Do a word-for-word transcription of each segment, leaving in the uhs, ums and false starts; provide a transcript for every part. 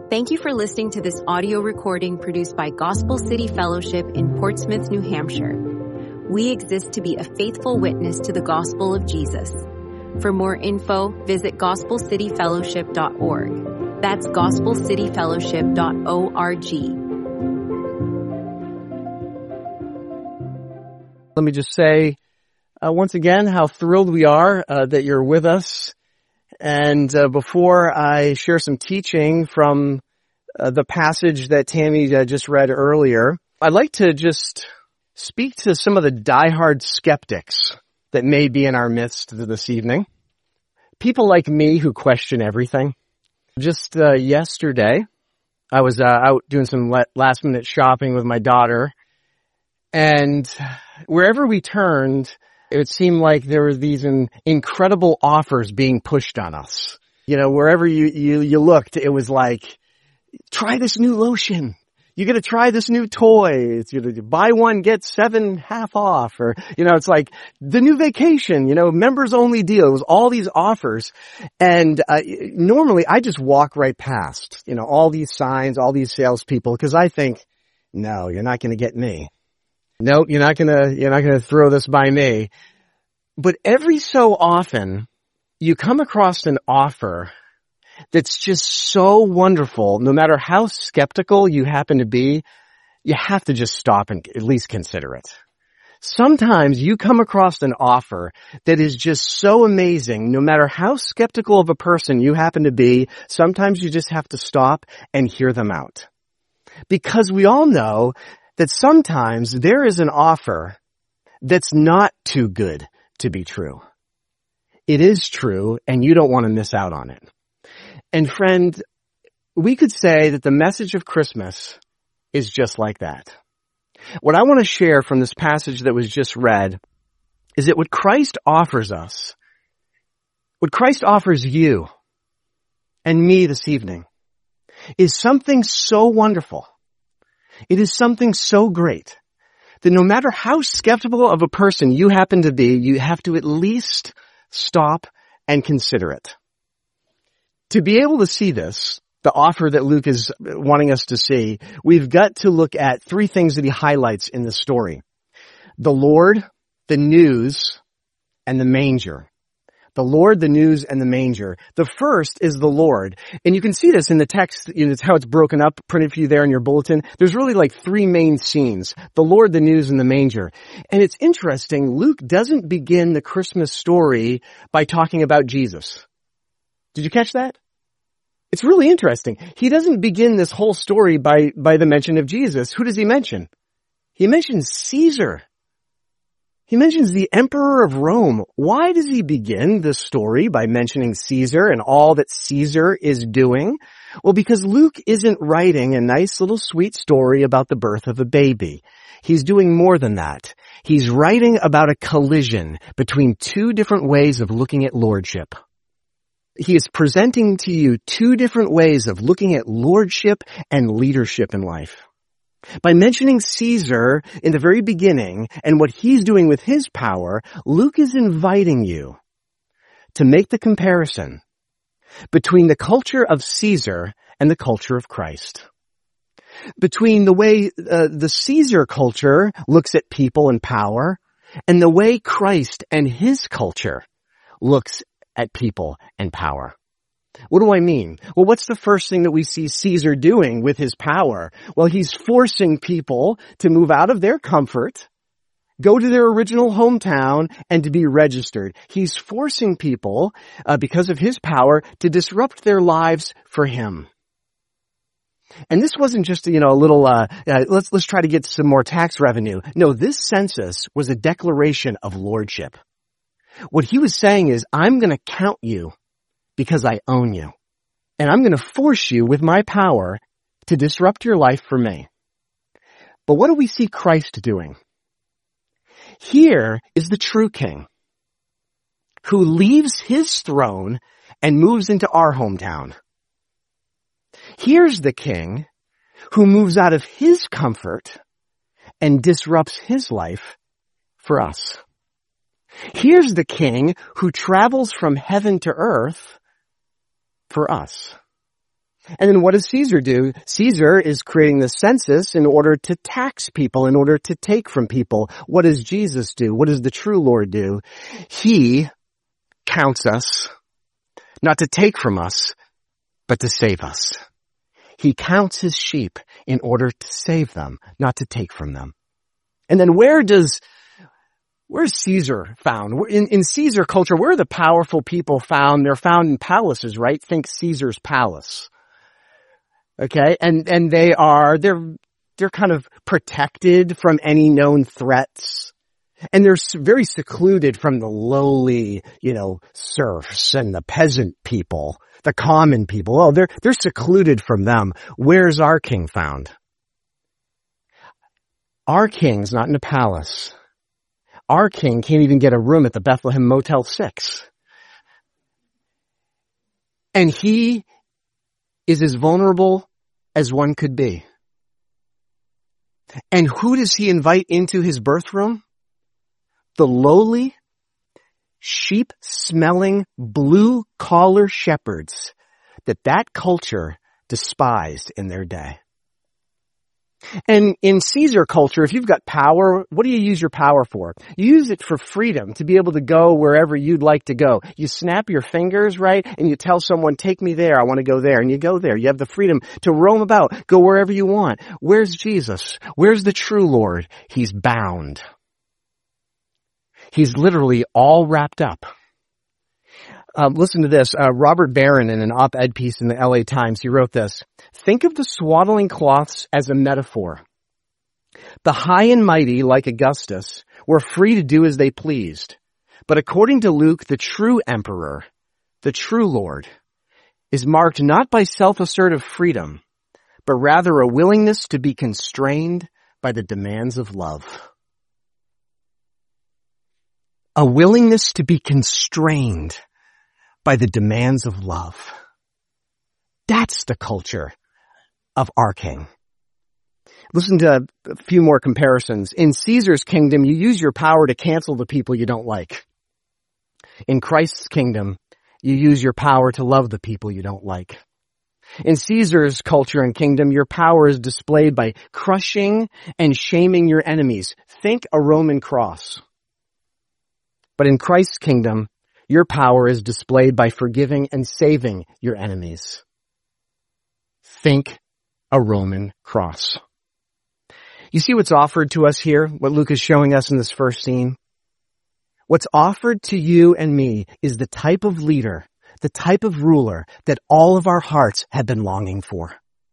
Thank you for listening to this audio recording produced by Gospel City Fellowship in Portsmouth, New Hampshire. We exist to be a faithful witness to the gospel of Jesus. For more info, visit gospel city fellowship dot org. That's gospel city fellowship dot org. Let me just say uh, once again how thrilled we are uh, that you're with us. And uh, before I share some teaching from uh, the passage that Tammy uh, just read earlier, I'd like to just speak to some of the diehard skeptics that may be in our midst this evening. People like me who question everything. Just uh, yesterday, I was uh, out doing some last minute shopping with my daughter, and wherever we turned, it would seem like there were these in, incredible offers being pushed on us. You know, wherever you, you, you looked, it was like, try this new lotion. You gotta try this new toy. It's, you know, buy one, get seven half off. Or, you know, it's like the new vacation, you know, members only deal. It was all these offers. And, uh, normally I just walk right past, you know, all these signs, all these salespeople, because I think, no, you're not gonna get me. Nope, you're not gonna, you're not gonna throw this by me. But every so often, you come across an offer that's just so wonderful. No matter how skeptical you happen to be, you have to just stop and at least consider it. Sometimes you come across an offer that is just so amazing. No matter how skeptical of a person you happen to be, sometimes you just have to stop and hear them out. Because we all know that sometimes there is an offer that's not too good to be true. It is true, and you don't want to miss out on it. And friend, we could say that the message of Christmas is just like that. What I want to share from this passage that was just read is that what Christ offers us, what Christ offers you and me this evening, is something so wonderful. It is something so great that no matter how skeptical of a person you happen to be, you have to at least stop and consider it. To be able to see this, the offer that Luke is wanting us to see, we've got to look at three things that he highlights in the story. The Lord, the news, and the manger. The Lord, the news, and the manger. The first is the Lord. And you can see this in the text, you know, it's how it's broken up, printed for you there in your bulletin. There's really like three main scenes. The Lord, the news, and the manger. And it's interesting, Luke doesn't begin the Christmas story by talking about Jesus. Did you catch that? It's really interesting. He doesn't begin this whole story by, by the mention of Jesus. Who does he mention? He mentions Caesar. He mentions the Emperor of Rome. Why does he begin this story by mentioning Caesar and all that Caesar is doing? Well, because Luke isn't writing a nice little sweet story about the birth of a baby. He's doing more than that. He's writing about a collision between two different ways of looking at lordship. He is presenting to you two different ways of looking at lordship and leadership in life. By mentioning Caesar in the very beginning and what he's doing with his power, Luke is inviting you to make the comparison between the culture of Caesar and the culture of Christ. Between the way uh, the Caesar culture looks at people and power and the way Christ and his culture looks at people and power. What do I mean? Well, what's the first thing that we see Caesar doing with his power? Well, he's forcing people to move out of their comfort, go to their original hometown, and to be registered. He's forcing people, uh, because of his power, to disrupt their lives for him. And this wasn't just, you know, a little, uh, uh, let's, let's try to get some more tax revenue. No, this census was a declaration of lordship. What he was saying is, I'm going to count you because I own you. And I'm going to force you with my power to disrupt your life for me. But what do we see Christ doing? Here is the true king who leaves his throne and moves into our hometown. Here's the king who moves out of his comfort and disrupts his life for us. Here's the king who travels from heaven to earth for us. And then what does Caesar do? Caesar is creating the census in order to tax people, in order to take from people. What does Jesus do? What does the true Lord do? He counts us, not to take from us, but to save us. He counts his sheep in order to save them, not to take from them. And then where does, where's Caesar found? In, in Caesar culture, where are the powerful people found? They're found in palaces, right? Think Caesar's palace. Okay, and, and they are, they're, they're kind of protected from any known threats. And they're very secluded from the lowly, you know, serfs and the peasant people, the common people. Oh, they're, they're secluded from them. Where's our king found? Our king's not in a palace. Our king can't even get a room at the Bethlehem Motel six. And he is as vulnerable as one could be. And who does he invite into his birth room? The lowly, sheep-smelling, blue-collar shepherds that that culture despised in their day. And in Caesar culture, if you've got power, what do you use your power for? You use it for freedom, to be able to go wherever you'd like to go. You snap your fingers, right? And you tell someone, take me there, I want to go there. And you go there. You have the freedom to roam about, go wherever you want. Where's Jesus? Where's the true Lord? He's bound. He's literally all wrapped up. Um, listen to this. Uh, Robert Barron, in an op-ed piece in the L A Times, he wrote this. Think of the swaddling cloths as a metaphor. The high and mighty, like Augustus, were free to do as they pleased. But according to Luke, the true emperor, the true Lord, is marked not by self-assertive freedom, but rather a willingness to be constrained by the demands of love. A willingness to be constrained by the demands of love. That's the culture of our king. Listen to a few more comparisons. In Caesar's kingdom, you use your power to cancel the people you don't like. In Christ's kingdom, you use your power to love the people you don't like. In Caesar's culture and kingdom, your power is displayed by crushing and shaming your enemies. Think a Roman cross. But in Christ's kingdom, your power is displayed by forgiving and saving your enemies. Think a Roman cross. You see what's offered to us here, what Luke is showing us in this first scene? What's offered to you and me is the type of leader, the type of ruler that all of our hearts have been longing for.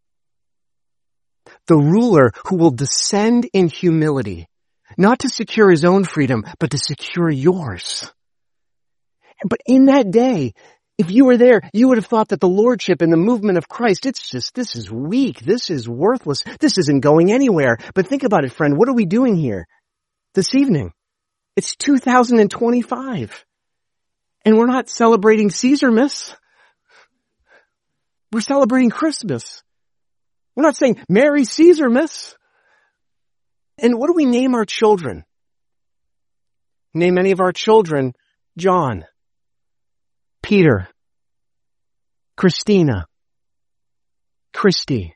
The ruler who will descend in humility, not to secure his own freedom, but to secure yours. But in that day, if you were there, you would have thought that the lordship and the movement of Christ, it's just, this is weak, this is worthless, this isn't going anywhere. But think about it, friend, what are we doing here this evening? It's two thousand twenty-five. And we're not celebrating Caesarmas. We're celebrating Christmas. We're not saying Merry Caesarmas. And what do we name our children? Name any of our children John, Peter, Christina, Christy.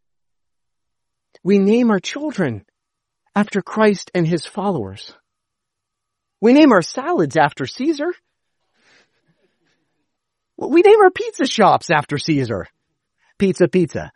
We name our children after Christ and his followers. We name our salads after Caesar. We name our pizza shops after Caesar. Pizza, pizza.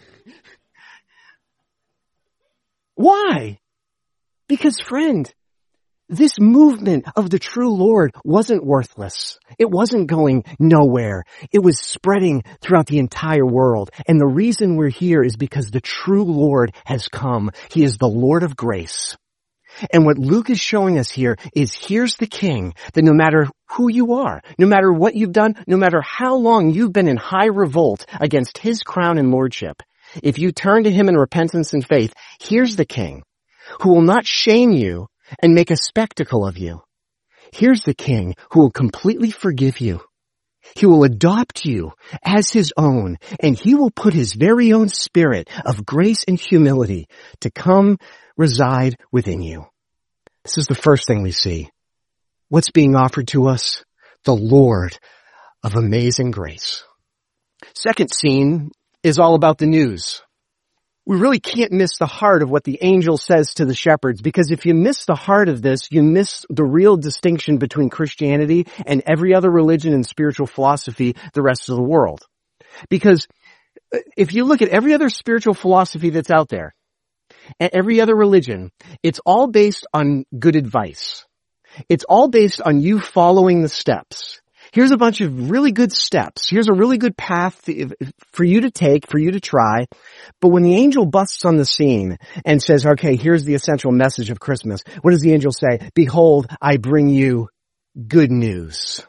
Why? Because, friend, this movement of the true Lord wasn't worthless. It wasn't going nowhere. It was spreading throughout the entire world. And the reason we're here is because the true Lord has come. He is the Lord of grace. And what Luke is showing us here is here's the king that no matter who you are, no matter what you've done, no matter how long you've been in high revolt against his crown and lordship, if you turn to him in repentance and faith, here's the king who will not shame you and make a spectacle of you. Here's the king who will completely forgive you. He will adopt you as his own, and he will put his very own spirit of grace and humility to come reside within you. This is the first thing we see. What's being offered to us? The Lord of amazing grace. Second scene, is all about the news. We really can't miss the heart of what the angel says to the shepherds, because if you miss the heart of this, you miss the real distinction between Christianity and every other religion and spiritual philosophy the rest of the world. Because if you look at every other spiritual philosophy that's out there, and every other religion, it's all based on good advice. It's all based on you following the steps. Here's a bunch of really good steps. Here's a really good path for you to take, for you to try. But when the angel busts on the scene and says, okay, here's the essential message of Christmas, what does the angel say? Behold, I bring you good news.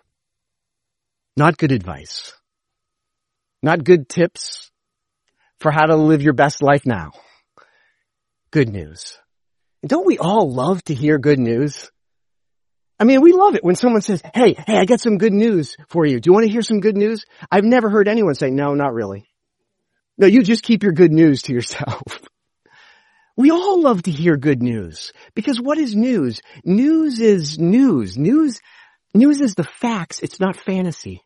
Not good advice. Not good tips for how to live your best life now. Good news. And don't we all love to hear good news? I mean, we love it when someone says, hey, hey, I got some good news for you. Do you want to hear some good news? I've never heard anyone say, no, not really. No, you just keep your good news to yourself. We all love to hear good news, because what is news? News is news. News, news is the facts. It's not fantasy.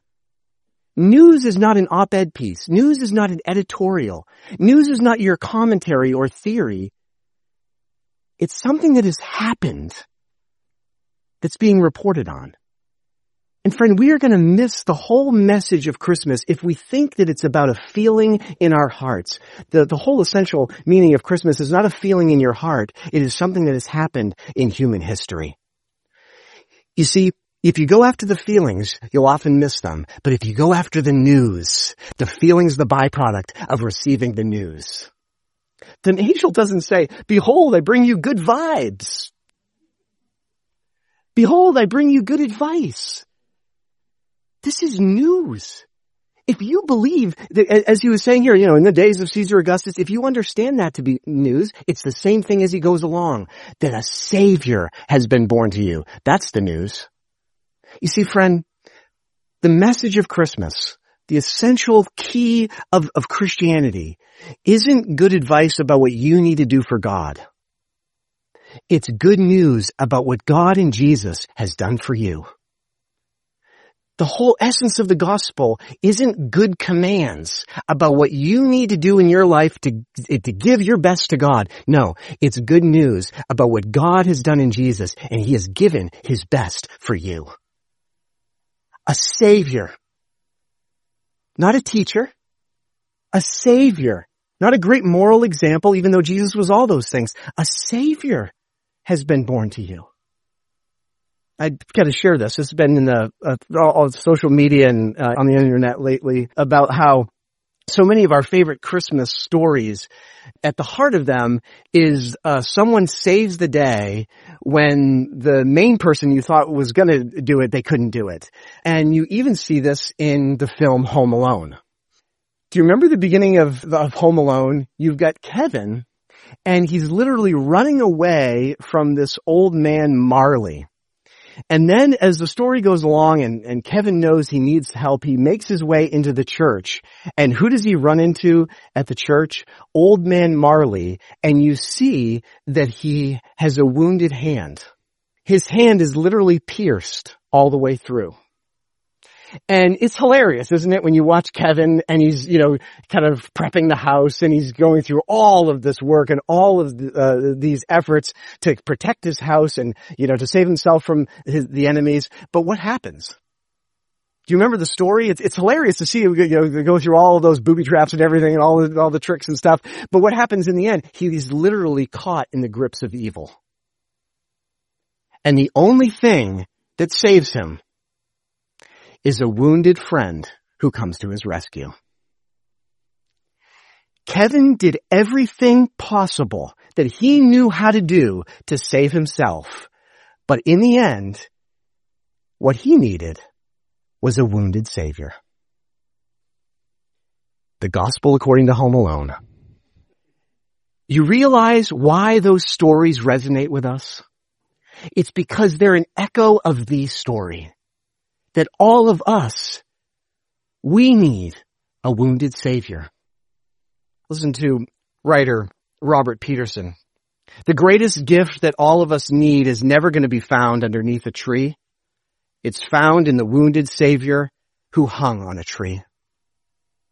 News is not an op-ed piece. News is not an editorial. News is not your commentary or theory. It's something that has happened that's being reported on. And friend, we are going to miss the whole message of Christmas if we think that it's about a feeling in our hearts. The, the whole essential meaning of Christmas is not a feeling in your heart. It is something that has happened in human history. You see, if you go after the feelings, you'll often miss them. But if you go after the news, the feeling's the byproduct of receiving the news. The angel doesn't say, behold, I bring you good vibes. Behold, I bring you good advice. This is news. If you believe, that, as he was saying here, you know, in the days of Caesar Augustus, if you understand that to be news, it's the same thing as he goes along, that a Savior has been born to you. That's the news. You see, friend, the message of Christmas, the essential key of, of Christianity, isn't good advice about what you need to do for God. It's good news about what God in Jesus has done for you. The whole essence of the gospel isn't good commands about what you need to do in your life to, to give your best to God. No, it's good news about what God has done in Jesus, and he has given his best for you. A Savior. Not a teacher. A Savior. Not a great moral example, even though Jesus was all those things. A Savior has been born to you. I've got to share this. It's been in the uh, all social media and uh, on the internet lately about how so many of our favorite Christmas stories, at the heart of them is uh, someone saves the day when the main person you thought was going to do it, they couldn't do it. And you even see this in the film Home Alone. Do you remember the beginning of, of Home Alone? You've got Kevin, and he's literally running away from this old man, Marley. And then as the story goes along and, and Kevin knows he needs help, he makes his way into the church. And who does he run into at the church? Old man Marley. And you see that he has a wounded hand. His hand is literally pierced all the way through. And it's hilarious, isn't it, when you watch Kevin and he's, you know, kind of prepping the house and he's going through all of this work and all of the, uh, these efforts to protect his house and, you know, to save himself from his, the enemies. But what happens? Do you remember the story? It's, it's hilarious to see, you know, go through all of those booby traps and everything and all the, all the tricks and stuff. But what happens in the end? He's literally caught in the grips of evil. And the only thing that saves him is a wounded friend who comes to his rescue. Kevin did everything possible that he knew how to do to save himself. But in the end, what he needed was a wounded Savior. The Gospel according to Home Alone. You realize why those stories resonate with us? It's because they're an echo of the story. That all of us, we need a wounded Savior. Listen to writer Robert Peterson. The greatest gift that all of us need is never going to be found underneath a tree. It's found in the wounded Savior who hung on a tree.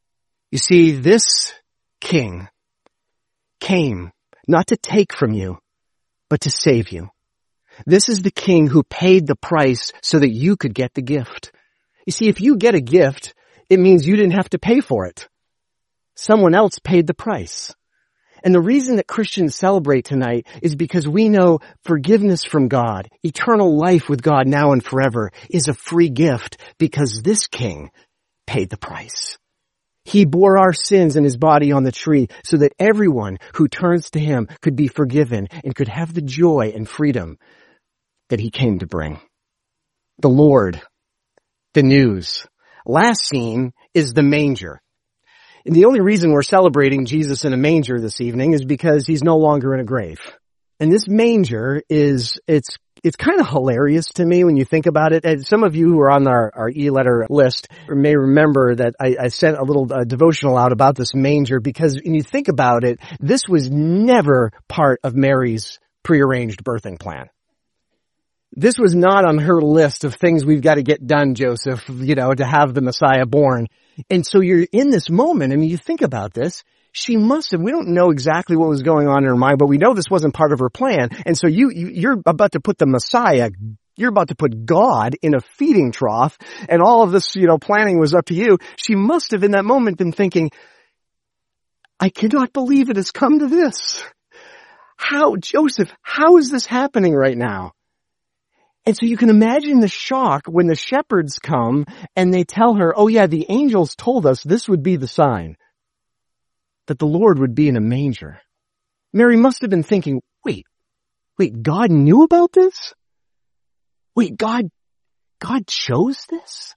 You see, this king came not to take from you, but to save you. This is the king who paid the price so that you could get the gift. You see, if you get a gift, it means you didn't have to pay for it. Someone else paid the price. And the reason that Christians celebrate tonight is because we know forgiveness from God, eternal life with God now and forever, is a free gift because this king paid the price. He bore our sins in his body on the tree so that everyone who turns to him could be forgiven and could have the joy and freedom that he came to bring. The Lord, the news. Last scene is the manger. And the only reason we're celebrating Jesus in a manger this evening is because he's no longer in a grave. And this manger is, it's, it's kind of hilarious to me when you think about it. And some of you who are on our, our e-letter list may remember that I, I sent a little uh, devotional out about this manger because when you think about it, this was never part of Mary's prearranged birthing plan. This was not on her list of things we've got to get done, Joseph, you know, to have the Messiah born. And so you're in this moment, I mean, you think about this, she must have, we don't know exactly what was going on in her mind, but we know this wasn't part of her plan. And so you, you you're about to put the Messiah, you're about to put God in a feeding trough, and all of this, you know, planning was up to you. She must have in that moment been thinking, I cannot believe it has come to this. How, Joseph, how is this happening right now? And so you can imagine the shock when the shepherds come and they tell her, oh yeah, the angels told us this would be the sign, that the Lord would be in a manger. Mary must have been thinking, wait, wait, God knew about this? Wait, God, God chose this?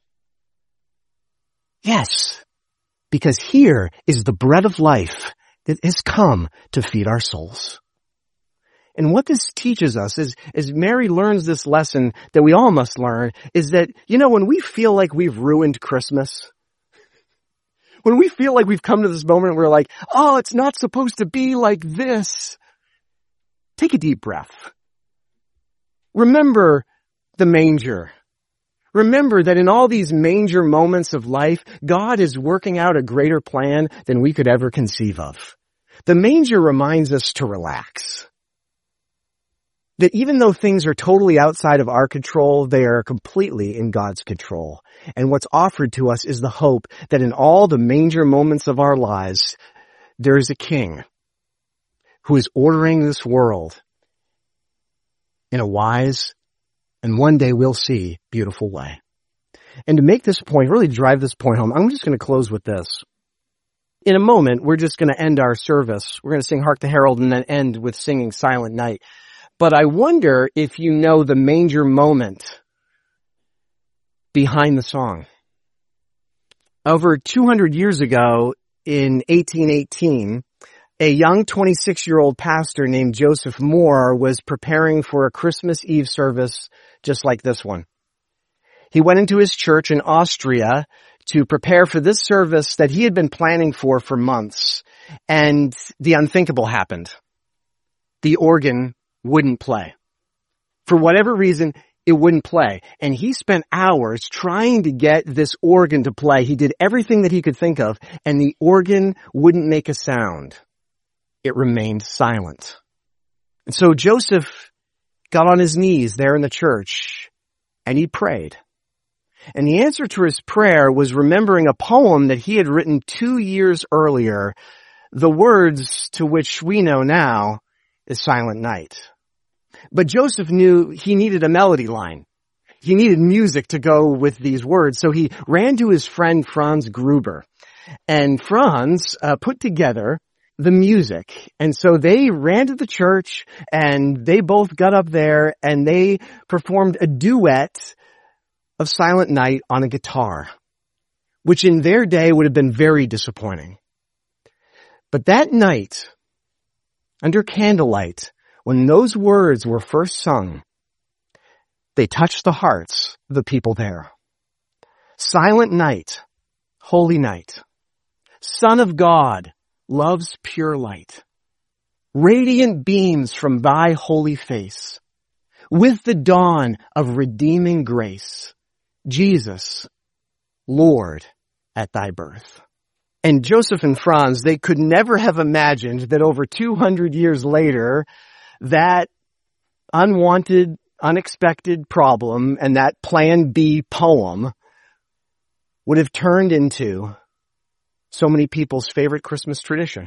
Yes, because here is the bread of life that has come to feed our souls. And what this teaches us is, as Mary learns this lesson that we all must learn, is that, you know, when we feel like we've ruined Christmas, when we feel like we've come to this moment and we're like, oh, it's not supposed to be like this, take a deep breath. Remember the manger. Remember that in all these manger moments of life, God is working out a greater plan than we could ever conceive of. The manger reminds us to relax. That even though things are totally outside of our control, they are completely in God's control. And what's offered to us is the hope that in all the manger moments of our lives, there is a king who is ordering this world in a wise and one day we'll see beautiful way. And to make this point, really drive this point home, I'm just going to close with this. In a moment, we're just going to end our service. We're going to sing Hark the Herald and then end with singing Silent Night. But I wonder if you know the manger moment behind the song. Over two hundred years ago, in eighteen eighteen, a young twenty-six-year-old pastor named Joseph Moore was preparing for a Christmas Eve service just like this one. He went into his church in Austria to prepare for this service that he had been planning for for months, and the unthinkable happened. The organ wouldn't play. For whatever reason, it wouldn't play. And he spent hours trying to get this organ to play. He did everything that he could think of, and the organ wouldn't make a sound. It remained silent. And so Joseph got on his knees there in the church, and he prayed. And the answer to his prayer was remembering a poem that he had written two years earlier, the words to which we know now is Silent Night. But Joseph knew he needed a melody line. He needed music to go with these words. So he ran to his friend Franz Gruber. And Franz uh, put together the music. And so they ran to the church and they both got up there and they performed a duet of Silent Night on a guitar, which in their day would have been very disappointing. But that night, under candlelight, when those words were first sung, they touched the hearts of the people there. Silent night, holy night, Son of God, love's pure light, radiant beams from thy holy face, with the dawn of redeeming grace, Jesus, Lord, at thy birth. And Joseph and Franz, they could never have imagined that over two hundred years later, that unwanted, unexpected problem and that Plan B poem would have turned into so many people's favorite Christmas tradition.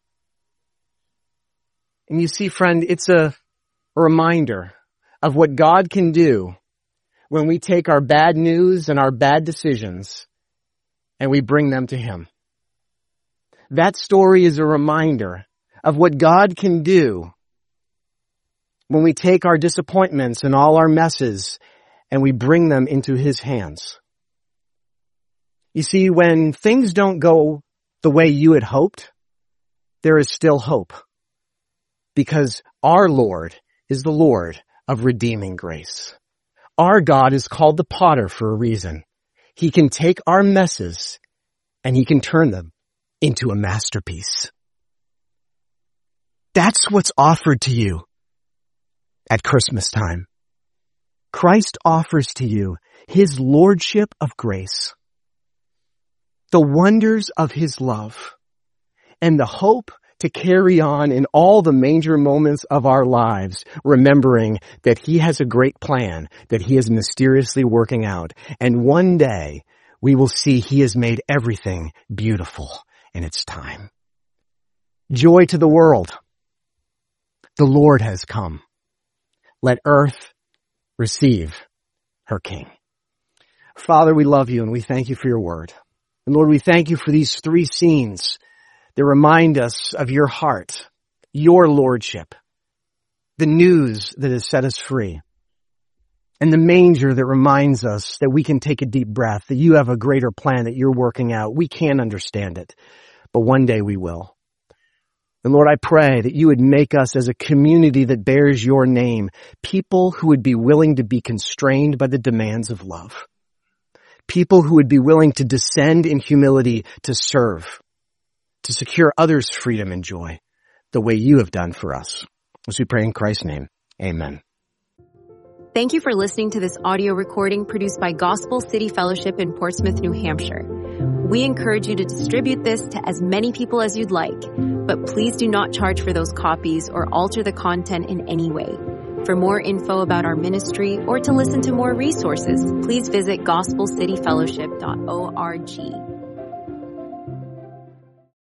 And you see, friend, it's a, a reminder of what God can do when we take our bad news and our bad decisions and we bring them to Him. That story is a reminder of what God can do when we take our disappointments and all our messes and we bring them into His hands. You see, when things don't go the way you had hoped, there is still hope. Because our Lord is the Lord of redeeming grace. Our God is called the potter for a reason. He can take our messes and He can turn them into a masterpiece. That's what's offered to you at Christmas time. Christ offers to you His lordship of grace, the wonders of His love, and the hope to carry on in all the major moments of our lives, remembering that He has a great plan that He is mysteriously working out. And one day we will see He has made everything beautiful in its time. Joy to the world. The Lord has come. Let earth receive her King. Father, we love You and we thank You for Your word. And Lord, we thank You for these three scenes that remind us of Your heart, Your lordship, the news that has set us free, and the manger that reminds us that we can take a deep breath, that You have a greater plan that You're working out. We can't understand it, but one day we will. And Lord, I pray that You would make us as a community that bears Your name, people who would be willing to be constrained by the demands of love, people who would be willing to descend in humility to serve, to secure others' freedom and joy the way You have done for us. As we pray in Christ's name, amen. Thank you for listening to this audio recording produced by Gospel City Fellowship in Portsmouth, New Hampshire. We encourage you to distribute this to as many people as you'd like, but please do not charge for those copies or alter the content in any way. For more info about our ministry or to listen to more resources, please visit gospel city fellowship dot org.